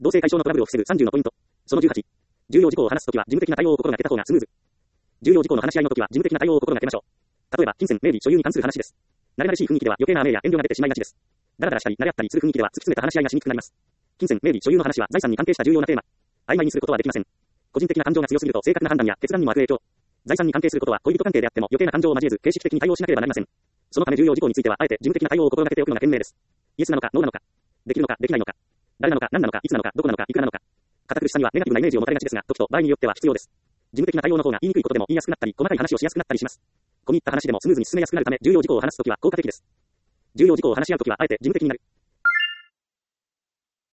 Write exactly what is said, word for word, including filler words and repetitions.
同性解消のトラブルを防ぐさんじゅうのポイント。そのじゅうはち。重要事項を話すときは事務的な対応を心がけた方がスムーズ。重要事項の話し合いのときは事務的な対応を心がけましょう。例えば、金銭、名義、所有に関する話です。慣れ慣れしい雰囲気では余計な雨や遠慮が出てしまいがちです。だらだらしたり、慣れ合ったりする雰囲気では突き詰めた話し合いがしにくくなります。金銭、名義、所有の話は財産に関係した重要なテーマ。曖昧にすることはできません。個人的な感情が強すぎると正確な判断や決断にも悪影響。財産に関係することは恋人関係であっても余計な感情を交えず形式的に対応しなければなりません。そのため重要事項についてはあえて事務的な対応を心がけておくのが賢明です。イエスなのかノーなのか、できるのかできないのか、誰なのか何なのかいつなのかどこなのかいくらなのか。堅苦しさにはネガティブなイメージを持たれがちですが、時と場合によっては必要です。事務的な対応の方が言いにくいことでも言いやすくなったり細かい話をしやすくなったりします。込み入った話でもスムーズに進めやすくなるため重要事項を話すときは効果的です。重要事項を話し合うときはあえて事務的になる。